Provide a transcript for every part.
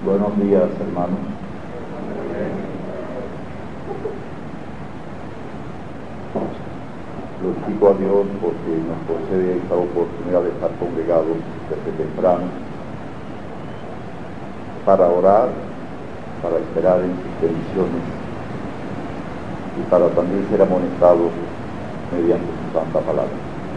Buenos días, hermanos. Glorifico a Dios porque nos concede esta oportunidad de estar congregados desde temprano para orar, para esperar en sus bendiciones y para también ser amonestados mediante su santa palabra.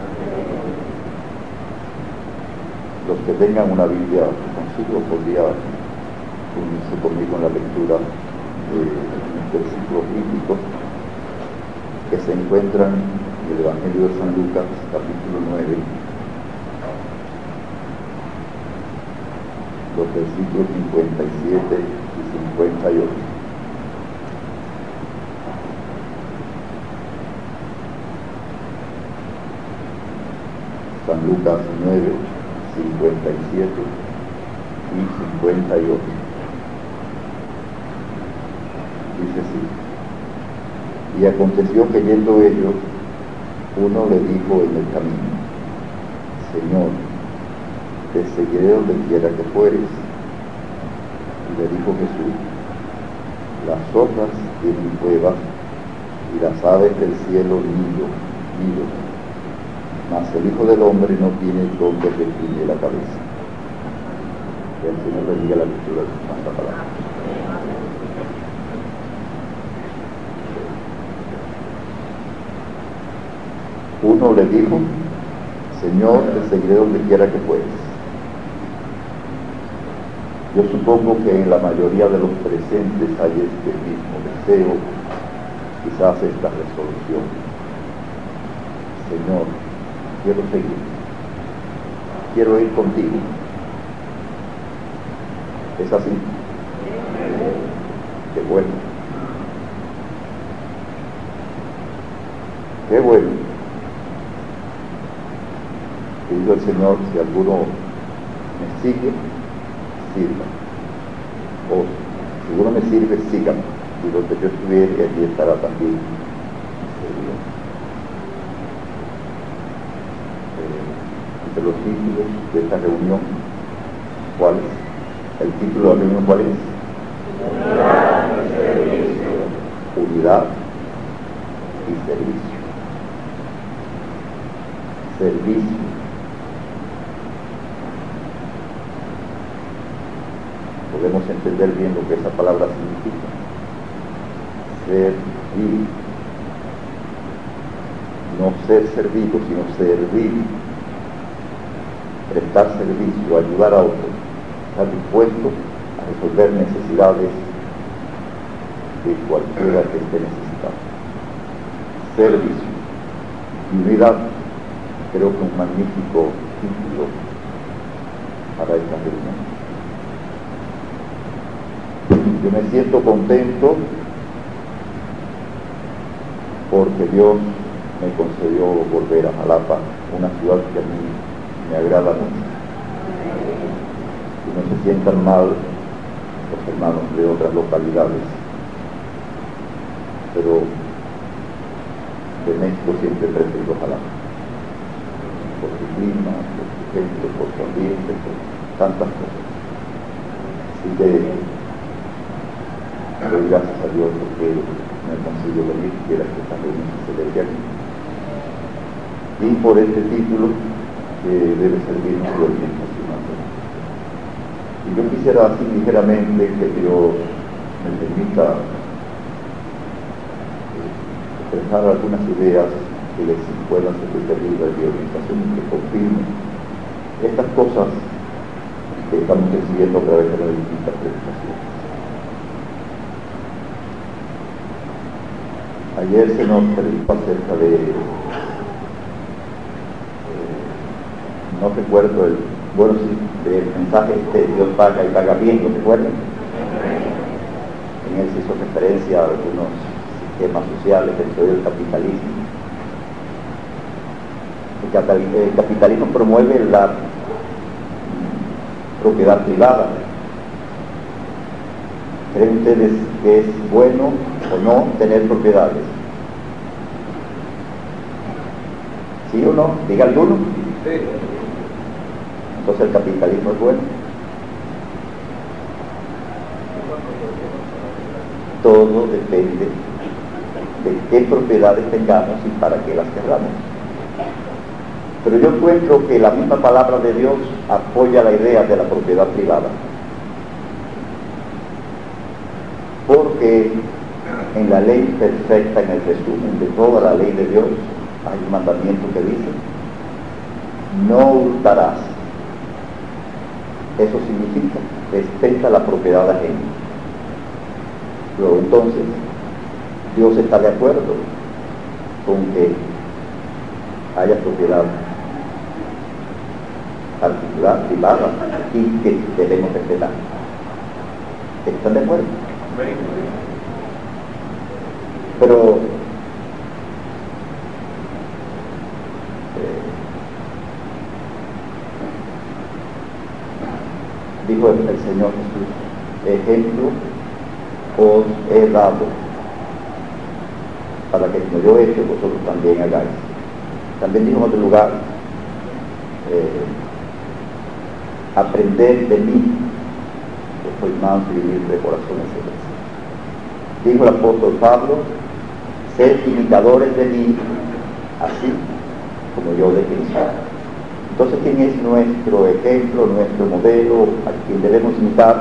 Los que tengan una Biblia consigo podría unirse conmigo en la lectura de versículos bíblicos que se encuentran en el Evangelio de San Lucas, capítulo 9, los versículos 57 y 58. San Lucas 9, 57 y 58. Dice así: y aconteció que yendo ellos, uno le dijo en el camino: Señor, te seguiré donde quiera que fueres. Y le dijo Jesús: las zorras tienen cuevas y las aves del cielo nidos, mas el Hijo del Hombre no tiene donde recline la cabeza. Que el Señor bendiga la lectura de su santa palabra. Uno le dijo: Señor, te seguiré donde quiera que fueres. Yo supongo que en la mayoría de los presentes hay este mismo deseo, quizás esta resolución: Señor, quiero seguir, quiero ir contigo. ¿Es así? Qué bueno. Qué bueno. Dijo el Señor: si alguno me sigue, sirva. O si alguno me sirve, sígame. Y donde yo estuviere, allí estará también mi servidor. Entre los títulos de esta reunión, ¿cuál es? ¿El título de la reunión cuál es? Unidad y servicio. Unidad y servicio. Servicio. Podemos entender bien lo que esa palabra significa. Servir. No ser servido, sino servir. Prestar servicio, ayudar a otros. Estar dispuesto a resolver necesidades de cualquiera que esté necesitado. Servicio. Y unidad, creo que un magnífico título para esta reunión. Yo me siento contento porque Dios me concedió volver a Jalapa, una ciudad que a mí me agrada mucho. Y no se sientan mal los hermanos de otras localidades, pero de México siempre prefiero Jalapa, por su clima, por su gente, por su ambiente, por tantas cosas. Así que doy gracias a Dios porque me consiguió venir, quiera que esta reunión se celebre aquí. Y por este título que debe servirnos de orientación. Y yo quisiera así ligeramente que Dios me permita expresar algunas ideas que les puedan servir de orientación y que confirmen estas cosas que estamos recibiendo a través de las distintas predicaciones. Ayer se nos predicó acerca de, no recuerdo del mensaje Dios paga y paga bien, ¿lo recuerdan? En él se hizo referencia a algunos sistemas sociales dentro del capitalismo. El capitalismo promueve la propiedad privada. ¿Creen ustedes que es bueno o no tener propiedades? ¿Sí o no? Diga alguno. Sí. Entonces el capitalismo es bueno. Todo depende de qué propiedades tengamos y para qué las querramos. Pero yo encuentro que la misma palabra de Dios apoya la idea de la propiedad privada. Porque en la ley perfecta, en el resumen de toda la ley de Dios, hay un mandamiento que dice: no hurtarás. Eso significa respeta la propiedad ajena. Luego entonces, Dios está de acuerdo con que haya propiedad particular, privada, y que debemos respetar. ¿Están de acuerdo? Pero dijo el Señor Jesús: ejemplo os he dado, para que como yo he hecho, vosotros también hagáis. También dijo en otro lugar: aprended de mí, que soy manso y humilde de corazón. Dijo el apóstol Pablo: sed imitadores de mí, así como yo de Cristo. Entonces, ¿quién es nuestro ejemplo, nuestro modelo, a quien debemos imitar?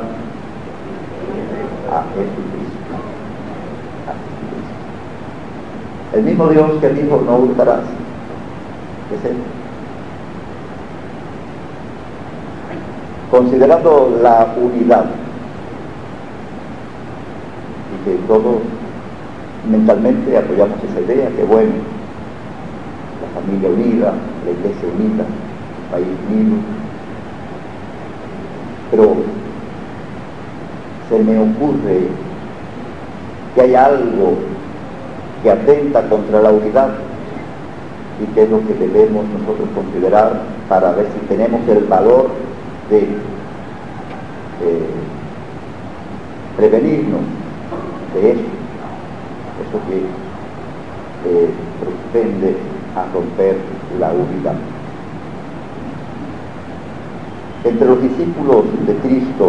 A Jesucristo. A Jesucristo. El mismo Dios que dijo: no hurtarás, es Él. Considerando la unidad, y que todos mentalmente apoyamos esa idea, que bueno, la familia unida, la iglesia unida, el país unido, pero se me ocurre que hay algo que atenta contra la unidad, y que es lo que debemos nosotros considerar para ver si tenemos el valor de prevenirnos de eso que propende a romper la unidad. Entre los discípulos de Cristo,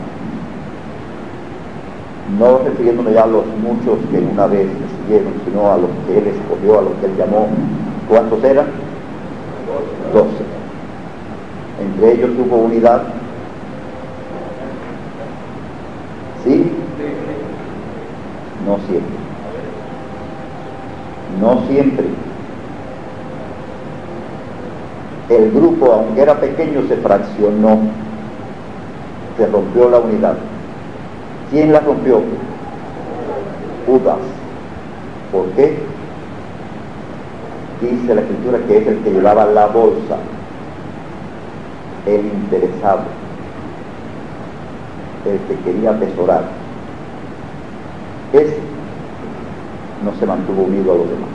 no refiriéndome ya a los muchos que una vez le siguieron, sino a los que Él escogió, a los que Él llamó, ¿cuántos eran? 12. Entre ellos hubo unidad. ¿Sí? No siempre. No siempre. El grupo, aunque era pequeño, se fraccionó, se rompió la unidad. ¿Quién la rompió? Judas. ¿Por qué? Dice la Escritura que es el que llevaba la bolsa, el interesado, el que quería atesorar. Ese no se mantuvo unido a los demás.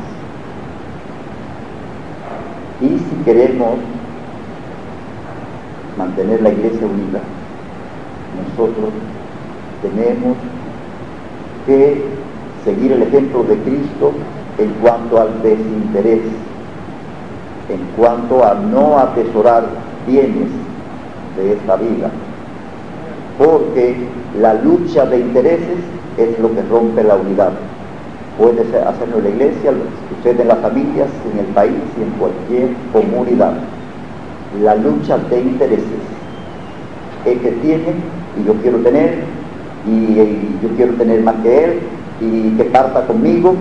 Y si queremos mantener la iglesia unida, nosotros tenemos que seguir el ejemplo de Cristo en cuanto al desinterés, en cuanto a no atesorar bienes de esta vida, porque la lucha de intereses es lo que rompe la unidad. Puede hacerlo en la iglesia, sucede en las familias, en el país y en cualquier comunidad. La lucha de intereses es que tiene y yo quiero tener, y yo quiero tener más que él, y que parta conmigo,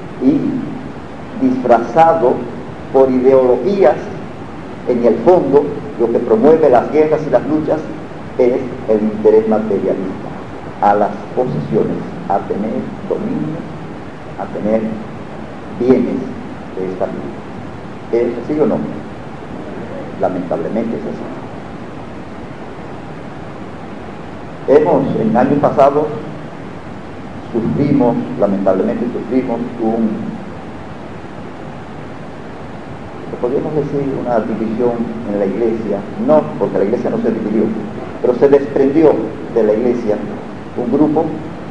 y disfrazado por ideologías, en el fondo lo que promueve las guerras y las luchas es el interés materialista, a las posesiones, a tener dominio, a tener bienes de esta vida. ¿Es así o no? Lamentablemente es así. En años pasados lamentablemente sufrimos podríamos decir, una división en la iglesia, no porque la iglesia no se dividió, pero se desprendió de la iglesia un grupo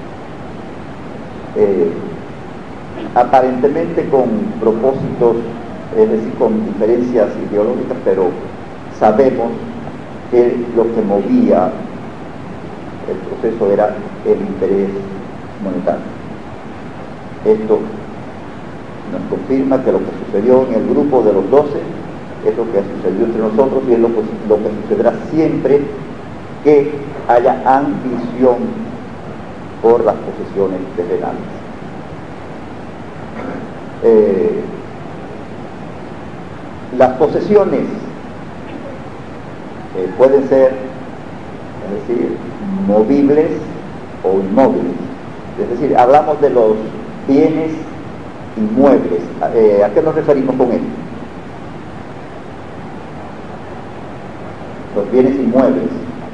aparentemente con propósitos, es decir, con diferencias ideológicas, pero sabemos que lo que movía el proceso era el interés monetario. Esto nos confirma que lo que sucedió en el grupo de los 12 es lo que sucedió entre nosotros y es lo que sucederá siempre que haya ambición por las posesiones terrenales. Las posesiones pueden ser, es decir, movibles o inmóviles. Es decir, hablamos de los bienes inmuebles. ¿A qué nos referimos con esto? Los bienes inmuebles.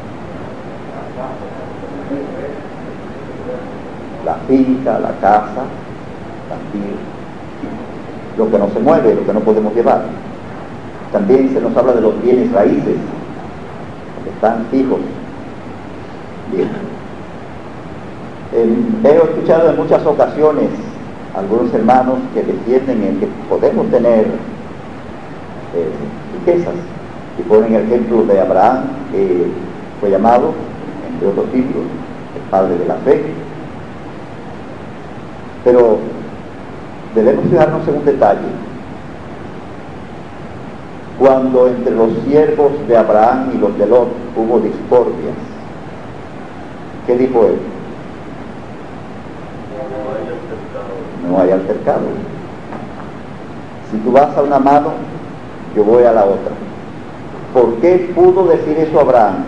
La finca, la casa, también lo que no se mueve, lo que no podemos llevar. También se nos habla de los bienes raíces, que están fijos. Bien. He escuchado en muchas ocasiones algunos hermanos que defienden en que podemos tener riquezas y ponen el ejemplo de Abraham, que fue llamado, entre otros títulos, el padre de la fe. Pero debemos fijarnos en un detalle. Cuando entre los siervos de Abraham y los de Lot hubo discordias, ¿qué dijo él? No hay altercado. Si tú vas a una mano, yo voy a la otra. ¿Por qué pudo decir eso Abraham?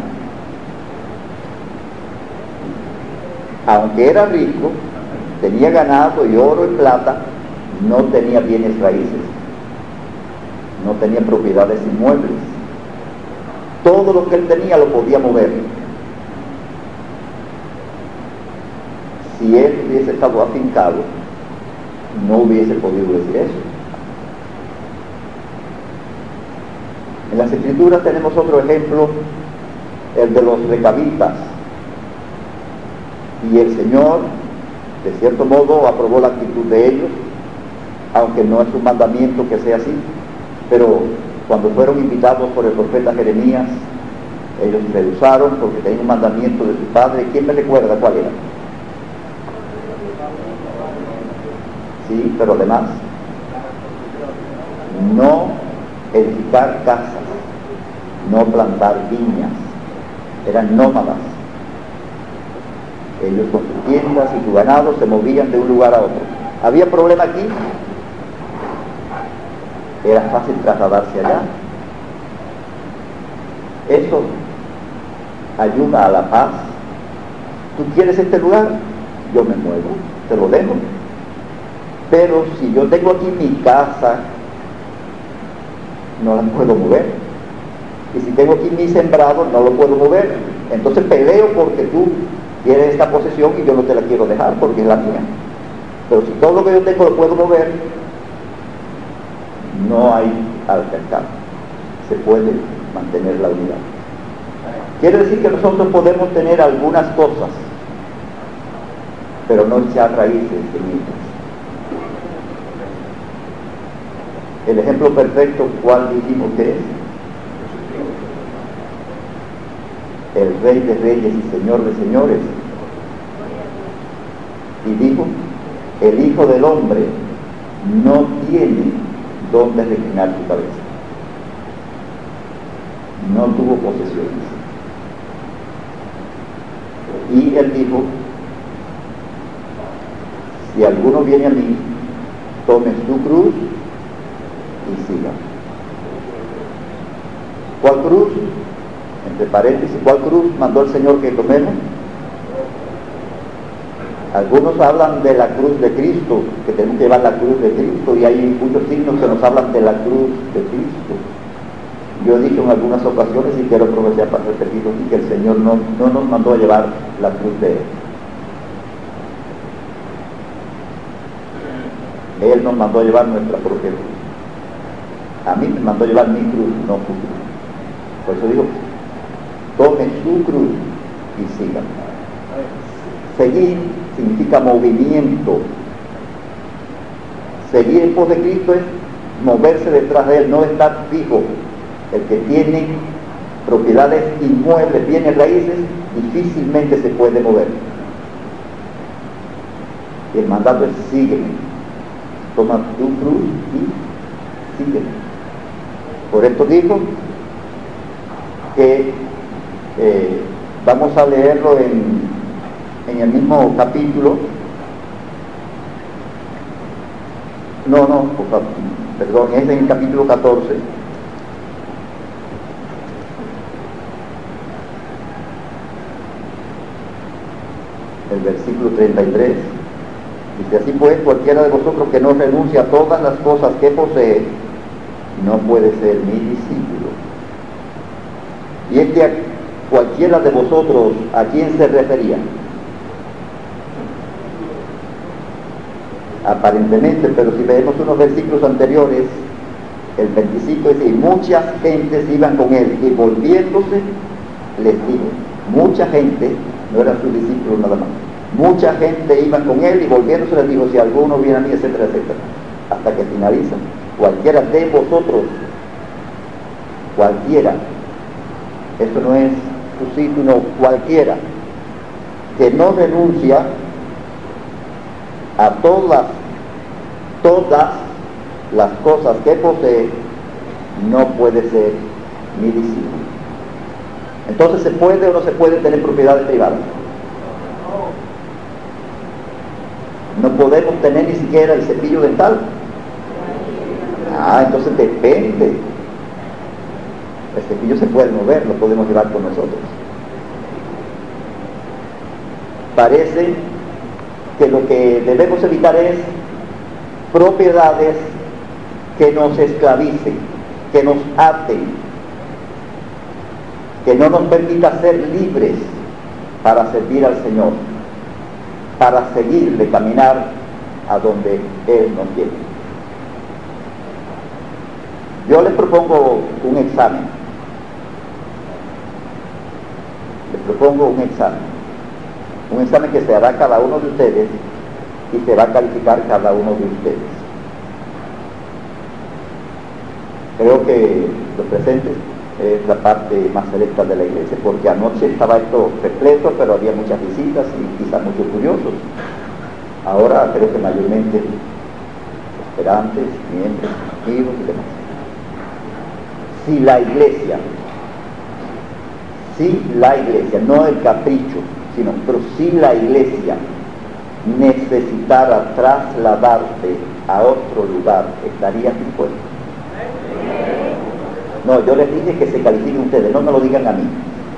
Aunque era rico, tenía ganado y oro y plata, no tenía bienes raíces, no tenía propiedades inmuebles. Todo lo que él tenía lo podía mover. Si él hubiese estado afincado, no hubiese podido decir eso. En las Escrituras tenemos otro ejemplo, el de los recabitas. Y el Señor, de cierto modo, aprobó la actitud de ellos, aunque no es un mandamiento que sea así. Pero cuando fueron invitados por el profeta Jeremías, ellos rehusaron porque tenían un mandamiento de su padre. ¿Quién me recuerda cuál era? Sí, pero además, no edificar casas, no plantar viñas, eran nómadas. Ellos con sus tiendas y su ganado se movían de un lugar a otro. ¿Había problema aquí? Era fácil trasladarse allá. Eso ayuda a la paz. ¿Tú quieres este lugar? Yo me muevo, te lo dejo. Pero si yo tengo aquí mi casa, no la puedo mover. Y si tengo aquí mi sembrado, no lo puedo mover. Entonces peleo porque tú quieres esta posesión y yo no te la quiero dejar porque es la mía. Pero si todo lo que yo tengo lo puedo mover, no hay altercado. Se puede mantener la unidad. Quiere decir que nosotros podemos tener algunas cosas, pero no echar raíces en ellas. El ejemplo perfecto, ¿cuál dijimos que es? El Rey de Reyes y Señor de Señores. Y dijo, el Hijo del Hombre no tiene dónde reclinar su cabeza. No tuvo posesiones. Y él dijo, si alguno viene a mí, tome su cruz y siga. ¿Cuál cruz? Entre paréntesis, ¿cuál cruz mandó el Señor que tomemos? Algunos hablan de la cruz de Cristo, que tenemos que llevar la cruz de Cristo, y hay muchos signos que nos hablan de la cruz de Cristo. Yo he dicho en algunas ocasiones, y quiero aprovechar para repetirlo aquí, que el Señor no nos mandó a llevar la cruz de Él. Él nos mandó a llevar nuestra propia cruz. A mí me mandó a llevar mi cruz, no su cruz. Por eso digo, tome su cruz y siga. Seguir significa movimiento. Seguir en pos de Cristo es moverse detrás de Él, no estar fijo. El que tiene propiedades inmuebles, bienes raíces, difícilmente se puede mover. El mandato es sígueme, toma tu cruz y sígueme. Por esto dijo que vamos a leerlo en el mismo capítulo. Perdón, es en el capítulo 14. El versículo 33. Dice: así pues, cualquiera de vosotros que no renuncie a todas las cosas que posee, no puede ser mi discípulo. Y cualquiera de vosotros, ¿a quién se refería? Aparentemente, pero si vemos unos versículos anteriores, el 25 dice: y muchas gentes iban con él, y volviéndose les dijo. Mucha gente, no eran sus discípulos nada más, mucha gente iba con él, y volviéndose les dijo: si alguno viene a mí, etcétera, etcétera, hasta que finaliza. Cualquiera de vosotros, cualquiera, esto no es tu sitio, no, cualquiera que no renuncia a todas las cosas que posee, no puede ser mi discípulo. Entonces, ¿se puede o no se puede tener propiedades privadas? No podemos tener ni siquiera el cepillo dental. Entonces depende. El cepillo se puede mover, lo podemos llevar con nosotros. Parece que lo que debemos evitar es propiedades que nos esclavicen, que nos aten, que no nos permita ser libres para servir al Señor, para seguirle, caminar a donde Él nos lleve. Yo les propongo un examen. Un examen que se hará cada uno de ustedes y se va a calificar cada uno de ustedes. Creo que los presentes es la parte más selecta de la iglesia, porque anoche estaba esto repleto, pero había muchas visitas y quizás muchos curiosos. Ahora creo que mayormente esperantes, miembros, activos y demás. Si la iglesia, no el capricho, pero si la iglesia necesitara trasladarte a otro lugar, ¿estarías dispuesto? No, yo les dije que se califiquen ustedes, no me lo digan a mí.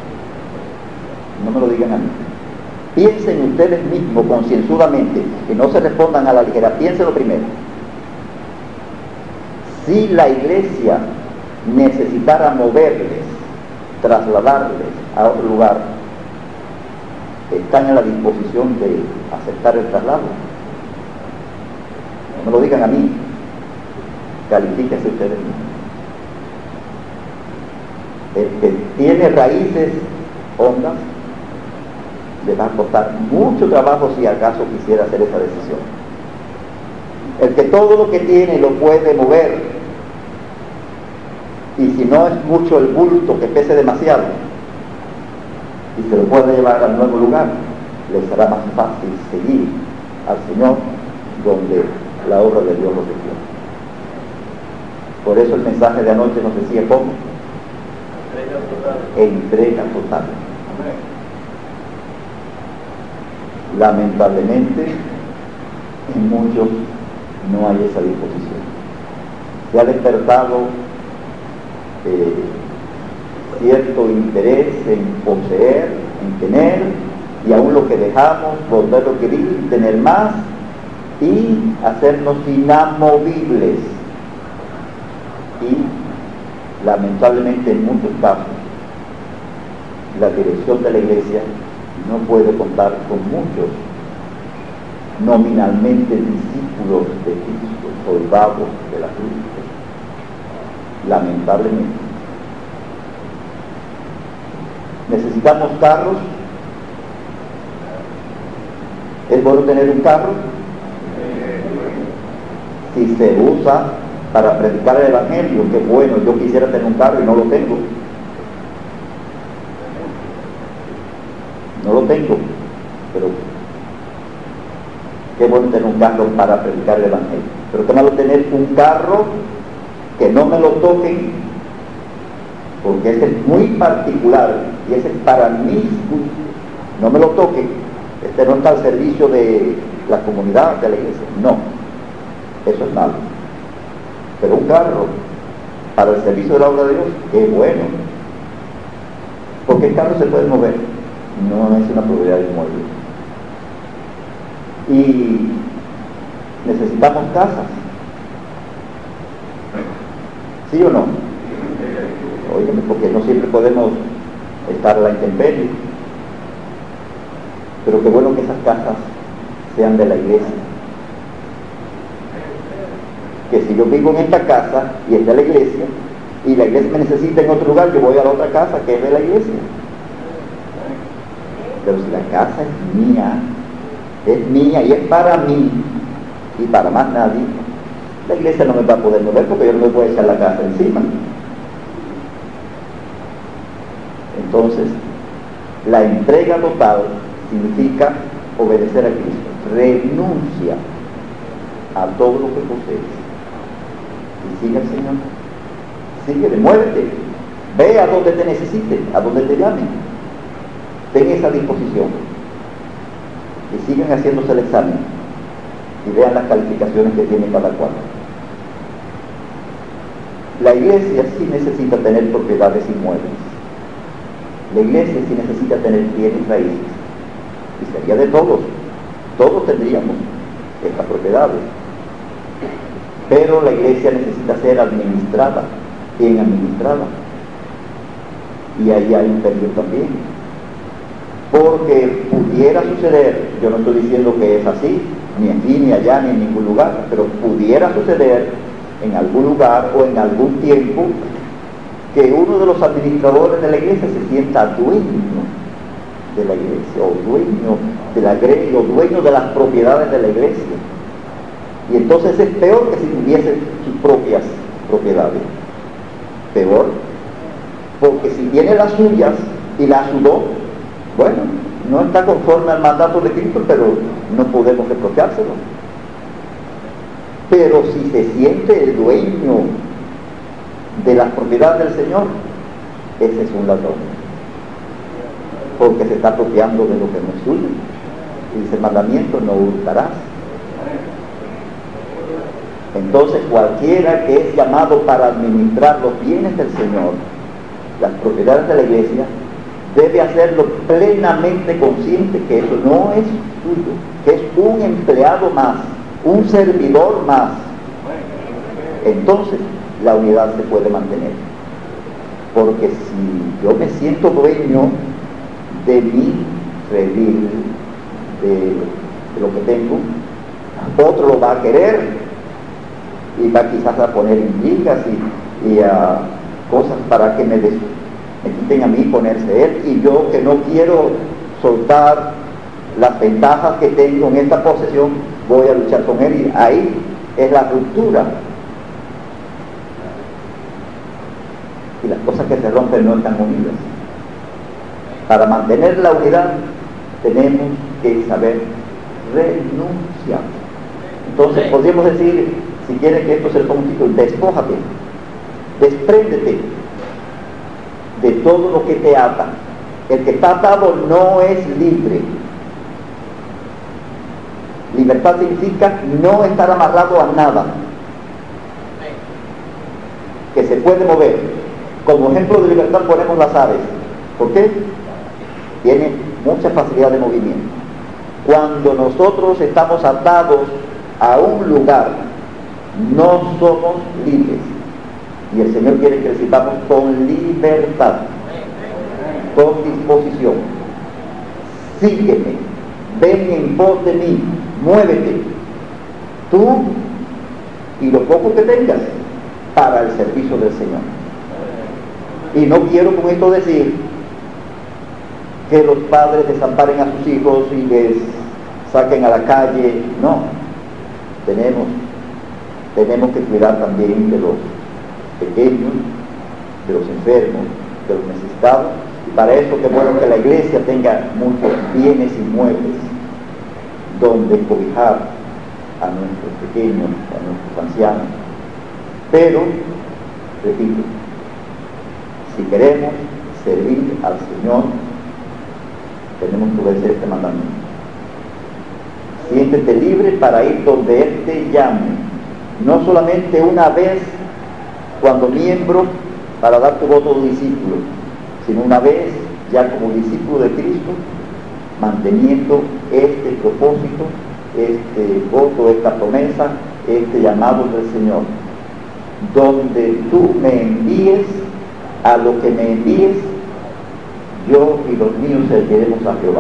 Piensen ustedes mismos concienzudamente, que no se respondan a la ligera, piénsenlo primero. Si la iglesia necesitara moverles, trasladarles a otro lugar, ¿están en la disposición de aceptar el traslado? No me lo digan a mí, califíquense ustedes mismos. El que tiene raíces hondas le va a costar mucho trabajo si acaso quisiera hacer esa decisión. El que todo lo que tiene lo puede mover, y si no es mucho el bulto que pese demasiado y se lo puede llevar al nuevo lugar, le será más fácil seguir al Señor donde la obra de Dios lo requiere. Por eso el mensaje de anoche nos decía cómo entrega total. Lamentablemente en muchos no hay esa disposición. Se ha despertado cierto interés en poseer, en tener, y aún lo que dejamos, volverlo a querer, tener más y hacernos inamovibles. Y lamentablemente en muchos casos la dirección de la iglesia no puede contar con muchos nominalmente discípulos de Cristo, soldados de la cruz. Lamentablemente. Necesitamos carros. ¿Es bueno tener un carro? Si se usa para predicar el evangelio, qué bueno, yo quisiera tener un carro y no lo tengo. no lo tengo, pero qué bueno tener un carro para predicar el Evangelio. Pero qué malo tener un carro que no me lo toquen, porque ese es muy particular y ese es para mí, no me lo toquen. Este no está al servicio de la comunidad, de la iglesia, no, eso es malo. Pero un carro para el servicio de la obra de Dios, qué bueno, porque el carro se puede mover, no es una propiedad inmueble. Y necesitamos casas, ¿sí o no? Óigame, porque no siempre podemos estar a la intemperie, pero qué bueno que esas casas sean de la iglesia. Que si yo vivo en esta casa y es de la iglesia, y la iglesia me necesita en otro lugar, yo voy a la otra casa que es de la iglesia. Pero si la casa es mía y es para mí y para más nadie, la iglesia no me va a poder mover porque yo no me puedo echar la casa encima. Entonces, la entrega total significa obedecer a Cristo. Renuncia a todo lo que posees y sigue al Señor. Síguele, muévete, ve a donde te necesite, a donde te llamen. Ten esa disposición y sigan haciéndose el examen y vean las calificaciones que tiene cada cual. La iglesia sí necesita tener propiedades inmuebles. La iglesia sí necesita tener bienes raíces. Y sería de todos. Todos tendríamos estas propiedades. Pero la iglesia necesita ser administrada, bien administrada. Y ahí hay un peligro también. Porque pudiera suceder, yo no estoy diciendo que es así, ni aquí, ni allá, ni en ningún lugar, pero pudiera suceder en algún lugar o en algún tiempo que uno de los administradores de la iglesia se sienta dueño de la iglesia, o dueño de la iglesia, o dueño de las propiedades de la iglesia. Y entonces es peor que si tuviese sus propias propiedades. Peor, porque si tiene las suyas y las sudó, bueno, no está conforme al mandato de Cristo, pero no podemos reprochárselo. Pero si se siente el dueño de las propiedades del Señor, ese es un ladrón, porque se está apropiando de lo que no es suyo. Y dice el mandamiento: no hurtarás. Entonces cualquiera que es llamado para administrar los bienes del Señor, las propiedades de la iglesia, debe hacerlo plenamente consciente que eso no es suyo, que es un empleado más, un servidor más. Entonces la unidad se puede mantener. Porque si yo me siento dueño de mi redil, de lo que tengo, otro lo va a querer y va quizás a poner intrigas y a cosas para que me quiten a mí ponerse él, y yo que no quiero soltar las ventajas que tengo en esta posesión, voy a luchar con él, y ahí es la ruptura. Y las cosas que se rompen no están unidas. Para mantener la unidad tenemos que saber renunciar. Entonces podríamos decir, si quieren que esto se le ponga un título: despójate, despréndete de todo lo que te ata. El que está atado no es libre. Libertad significa no estar amarrado a nada, que se puede mover. Como ejemplo de libertad ponemos las aves. ¿Por qué? Tiene mucha facilidad de movimiento. Cuando nosotros estamos atados a un lugar, no somos libres. Y el Señor quiere que recibamos con libertad, con disposición. Sígueme, ven en pos de mí, muévete, tú y lo poco que tengas, para el servicio del Señor. Y no quiero con esto decir que los padres desamparen a sus hijos y les saquen a la calle. No, tenemos que cuidar también de los pequeños, de los enfermos, de los necesitados, y para eso que bueno que la iglesia tenga muchos bienes inmuebles donde cobijar a nuestros pequeños, a nuestros ancianos. Pero, repito, si queremos servir al Señor, tenemos que obedecer este mandamiento. Siéntete libre para ir donde Él te llame, no solamente una vez cuando miembro para dar tu voto de discípulo, sino una vez ya como discípulo de Cristo, manteniendo este propósito, este voto, esta promesa, este llamado del Señor. Donde tú me envíes, a lo que me envíes, yo y los míos serviremos a Jehová.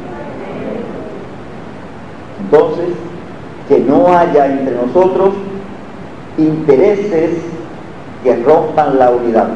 Entonces, que no haya entre nosotros intereses que rompan la unidad,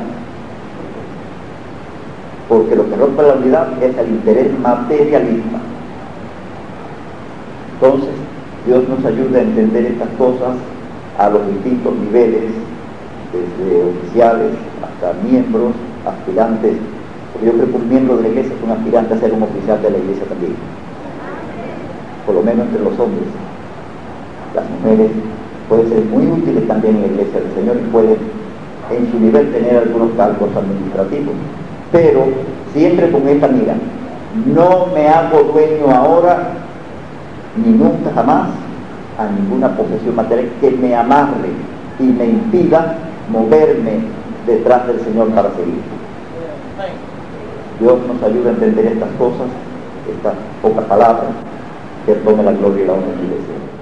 porque lo que rompe la unidad es el interés materialista. Entonces, Dios nos ayuda a entender estas cosas a los distintos niveles, desde oficiales hasta miembros, aspirantes, porque yo creo que un miembro de la iglesia es un aspirante a ser un oficial de la iglesia también, por lo menos entre los hombres. Las mujeres pueden ser muy útiles también en la iglesia del Señor y pueden en su nivel tener algunos cargos administrativos, pero siempre con esta mira: no me hago dueño ahora ni nunca jamás a ninguna posesión material que me amarre y me impida moverme detrás del Señor para seguir. Dios nos ayuda a entender estas cosas, estas pocas palabras, que tome la gloria y la honra en la iglesia.